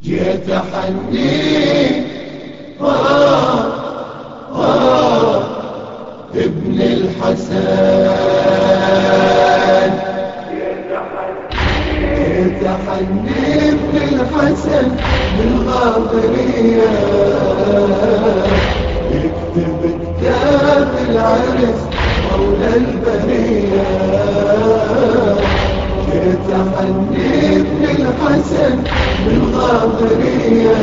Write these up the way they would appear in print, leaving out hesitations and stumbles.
جيت أحني ابن الحسن، جيت أحني ابن الحسن بالغاضرية، يكتب كتاب العرس مولى البرية. جيت أحني ابن الحسن بالغاضرية،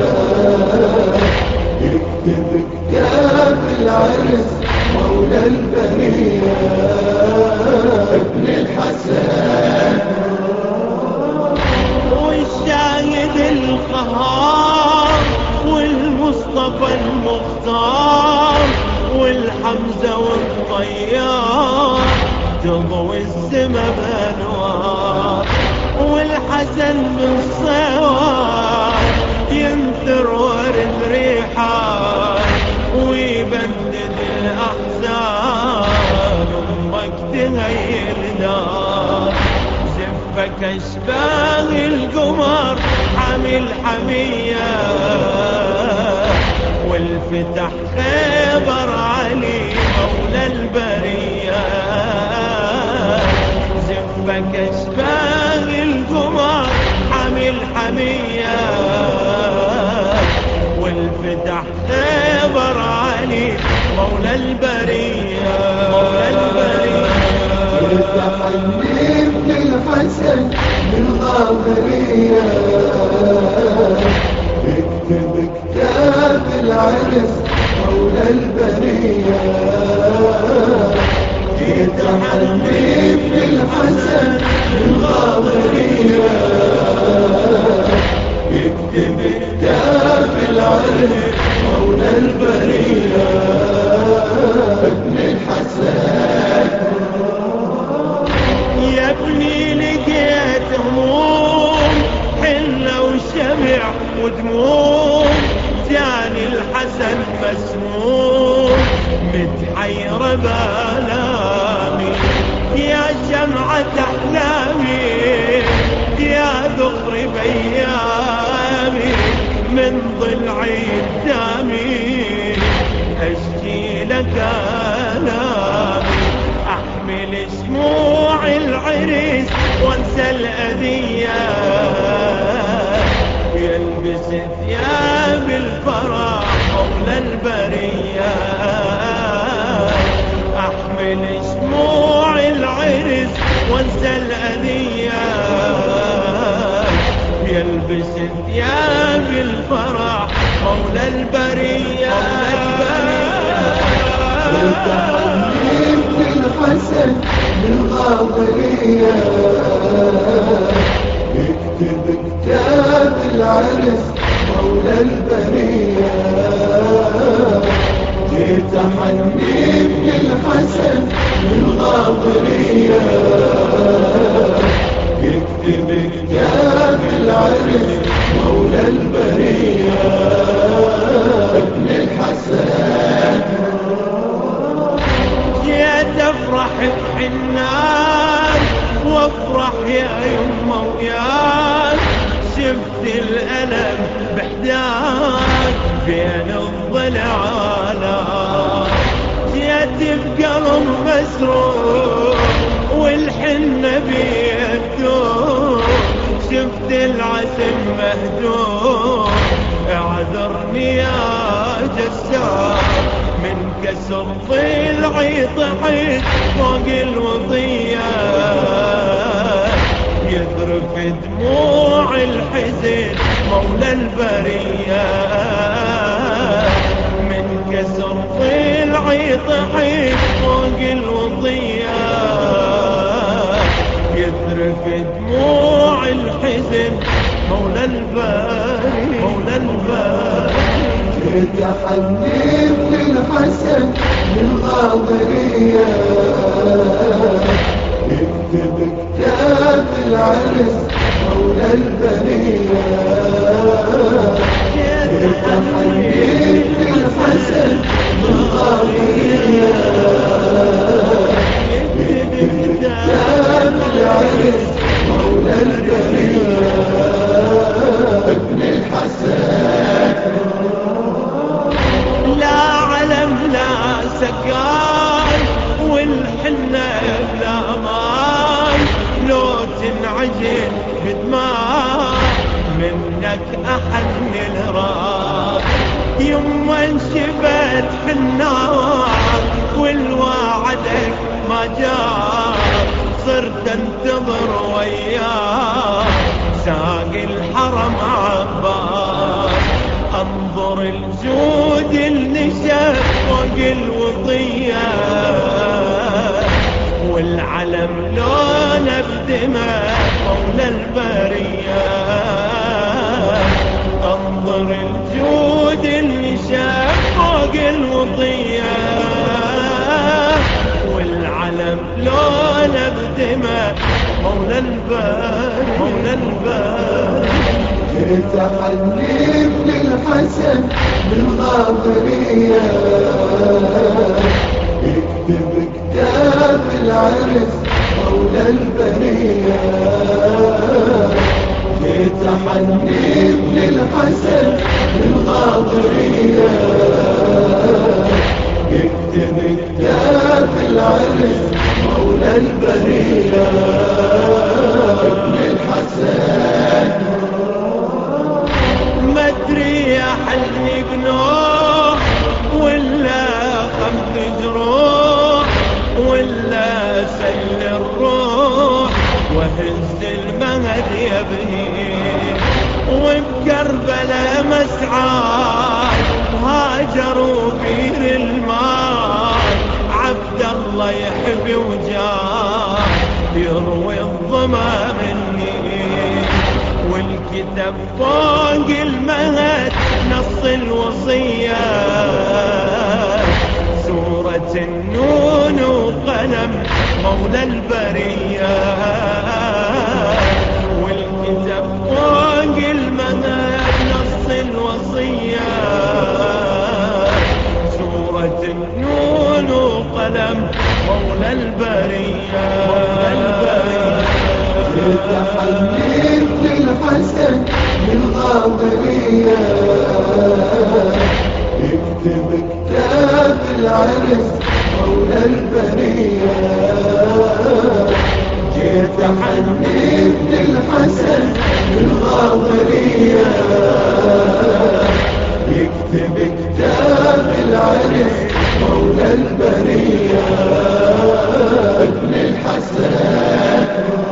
يكتب كتاب العرس مولى البرية. ابن الحسن والشاهد القهار والمصطفى المختار والحمزة والطيار تضوي السما بانوار، والحسن بالصوار ينثر ورد ريحان ويبدد الأحزان. أمك تهيل نار زفك أشباه القمر حمل حمية، والفتح خيبر علي مولى البرية. زفك أشباه القمر حمل حمية، والفتح خيبر علي مولى البرية. مولى البرية يتحني ابن الحسن بالغاضرية، يكتب كتاب العرس مولى البرية. يتحني ابن الحسن بالغاضرية، يكتب كتاب العرس مولى البرية. ابن الحسن يا ابني لقيت هموم حلة وشمع ودموم، جاني الحسن مسموم متحيرة بالامي. يا شمعة أحلامي يا ذخر بيامي، من ضلعي الدامي أشكي لك آلامي. أحمل شموع العريس وانسى الأذية، يلبس ثياب الفرح مولى البرية. أحمل شموع العريس وانسى الأذية، يلبس ثياب الفرح مولى البرية. ابن الحسن بالغاضرية، يكتب كتاب العرس مولى البرية. جيت أحني ابن الحسن بالغاضرية، يكتب كتاب العرس مولى البرية. ابن الحسن جيت افرح بحنان وافرح يا يمه وياك، شفت الألم بحداك بين الضلعانات. جيت بقلب مسرور والحنة بيدور، شفت العسل مهدور. اعذرني يا جسار من كسر ضلعي طحيت فوق الوطية، يذرف دموع الحزن مولى البرية. من كسر ضلعي طحيت فوق الوطية، يذرف دموع الحزن مولى البرية. مولى البرية يتحني ابن الحسن بالغاضرية، يكتب كتاب العرس مولى البرية. يتحني ابن الحسن بالغاضرية، يكتب كتاب العرس مولى البرية. ابن ولك أحن الراس يما انشبت حناك والوعدك ما جاء صرت انتظر وياك ساقي الحرم عباس انظر الجود النشف فوق الوطية والعلم لونه بدماء مولى البرية انظر الجود النشف فوق الوطية والعلم لونه بدماء مولى الباري مولى الباري جيت أحلف للحسن بالغاضرية اكتب كتاب العرس مولى البرية جيت أحلف للحسن بالغاضرية اكتب كتاب العرس مولى البرية ابن الحسن ما ادري احلني بنوح ولا خمس جروح ولا سل الروح وهز المهد يبني وبكربلاء مسعى هاجروا بير الماء عبد الله يحب وجاه يروي الظما مني والكتاب فوق المهد نص الوصية سورة النون وقلم مولى البرية والكتاب فوق المهد نص الوصية سورة النون وقلم مولى البرية تحليل للحسن بالغاضرية اكتب كتاب العرس مولى البرية جيت أحلف للحسن بالغاضرية اكتب كتاب العرس مولى البرية ابن الحسن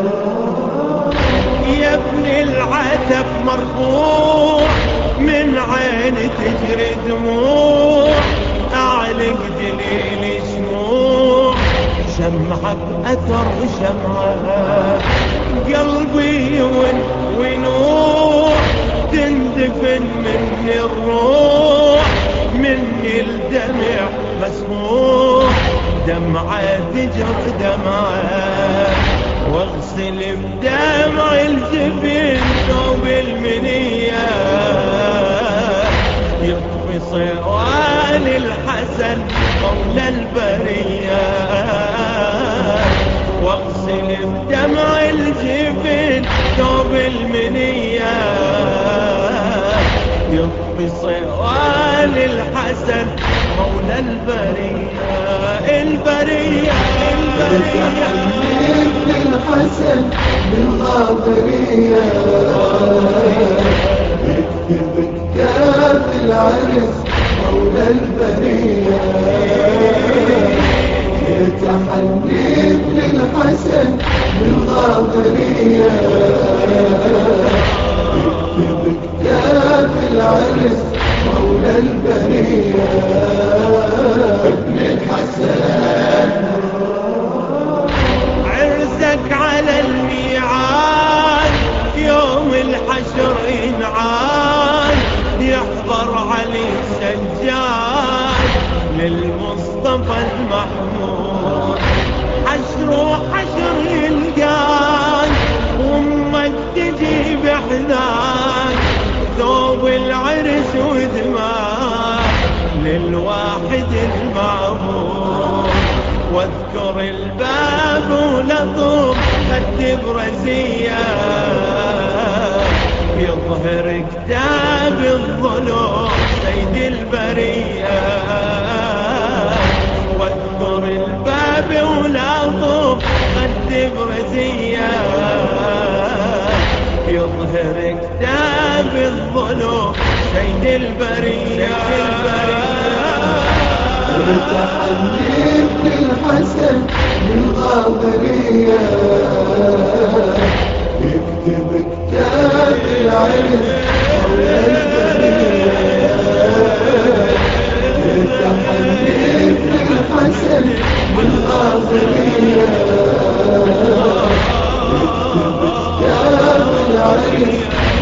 يا ابن العتب مرفوع من عين تجري دموع أعلق دليل شموع شمعك أثر شمعة قلبي ونوح تندفن مني الروح مني الدمع مسموع دمعة تجر دمعة واغسل بدمع الجبين ثوب المنية يطفي صوان الحسن مولى البرية واغسل بدمع الجبين ثوب المنية يطفي صوان الحسن مولى البرية البرية الحسن بالغاضرية اكتب كتاب العرس مولى البرية يتحلف للحسن بالغاضرية اكتب كتاب العرس مولى البرية ابن الحسن عرسك على الميعاد يوم الحشر ينعاد يحضر علي السجاد للمصطفى المحمود حشر يلقاك وامك تجي بحذاك ثوب العرس ودماء للواحد المعمود واذكر الباب ولطم خد برزية يظهر كتاب الظلم سيد البرية واذكر الباب ولطم خد برزية يظهر كتاب الظلم سيد البرية متحنين بالحسن بالغاضرية يكتب كتاب العلم مولى البرية متحنين بالحسن بالغاضرية يكتب كتاب العلم